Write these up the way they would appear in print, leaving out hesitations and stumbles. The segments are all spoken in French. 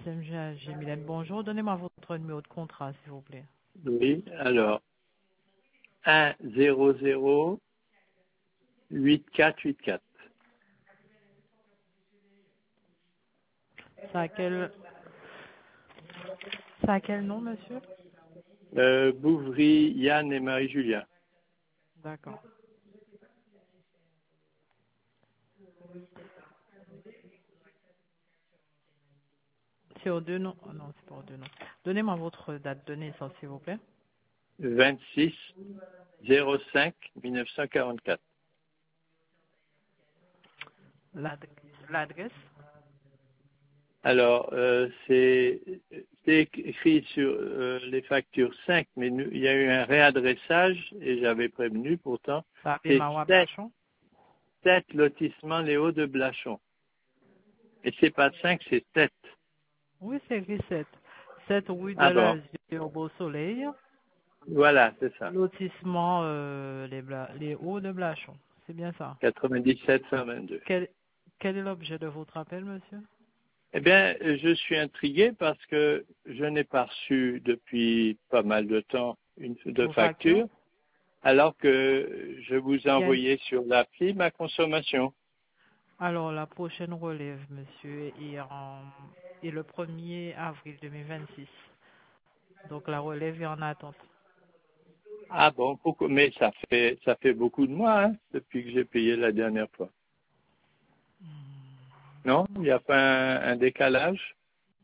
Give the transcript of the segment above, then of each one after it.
SMG Mylène, bonjour. Donnez-moi votre numéro de contrat, s'il vous plaît. Oui, alors 1008484. Ça a quel nom, monsieur? Bouvry, Yann et Marie-Julia. D'accord. C'est aux deux noms? Oh non, c'est pas aux deux noms. Donnez-moi votre date de naissance, s'il vous plaît. 26 05 1944. L'adresse? Alors, c'est écrit sur les factures 5, mais il y a eu un réadressage et j'avais prévenu pourtant. Ça C'est Mawa 7, Blachon? 7 lotissements Les Hauts de Blachon. Et c'est pas 5, c'est 7. Oui, c'est écrit 7. 7 rue de Ah bon, l'Azur au Beau Soleil. voilà, c'est ça. Lotissement les Hauts de Blachon. C'est bien ça. 97 122. Quel est l'objet de votre appel, monsieur? Eh bien, je suis intrigué parce que je n'ai pas reçu depuis pas mal de temps de Vos factures? facture, alors que je vous ai Il y a- envoyé sur l'appli ma consommation. Alors, la prochaine relève, monsieur, est le 1er avril 2026. Donc, la relève est en attente. Ah bon, pourquoi? Mais ça fait beaucoup de mois, hein, depuis que j'ai payé la dernière fois. Non? Il n'y a pas un décalage?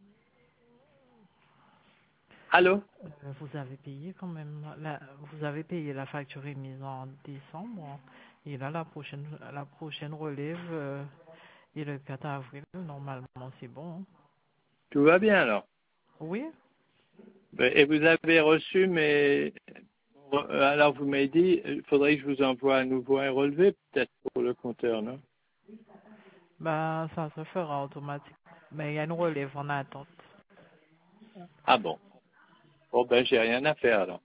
Allô? Vous avez payé quand même. Vous avez payé la facture émise en décembre. Et là, la prochaine relève est le 4 avril. Normalement, c'est bon. Tout va bien alors. Oui? Et vous avez reçu mes... Alors vous m'avez dit, il faudrait que je vous envoie à nouveau un relevé, peut-être pour le compteur, non? Ben, ça se fera automatiquement. Mais il y a une relève en attente. Ah bon. Bon ben j'ai rien à faire alors.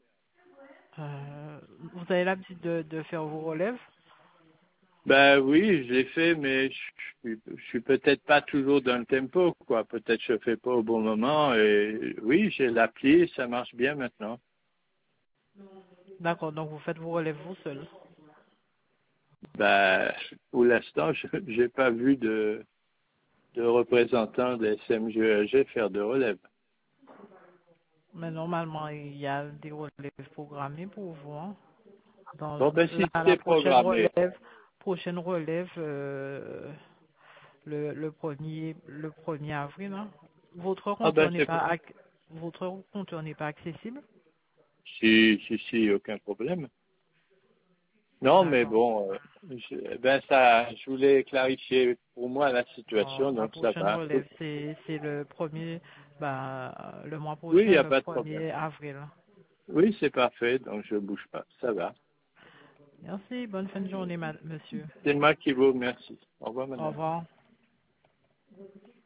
Vous avez l'habitude de faire vos relèves? Ben oui, je l'ai fait, mais je suis peut-être pas toujours dans le tempo, quoi. Peut-être je fais pas au bon moment. Et oui, j'ai l'appli, ça marche bien maintenant. D'accord, donc vous faites vos relèves vous seul. Ben, pour l'instant, je n'ai pas vu de représentant des SMGEG faire de relève. Mais normalement, il y a des relèves programmées pour vous. Hein. Dans Bon ben si la c'est programmé, prochaine relève le premier avril. Hein. Votre ah ben compteur n'est c'est pas votre compteur n'est pas accessible. si, aucun problème. Non, mais D'accord. bon, je voulais clarifier pour moi la Bon, situation, la donc ça prochaine va. relève, c'est le mois Oui, il n'y prochain, a le pas de problème. 1er avril. Oui, c'est parfait, donc je bouge pas, ça va. Merci, bonne fin de journée, monsieur. C'est moi qui vous remercie. Au revoir, Au madame. revoir.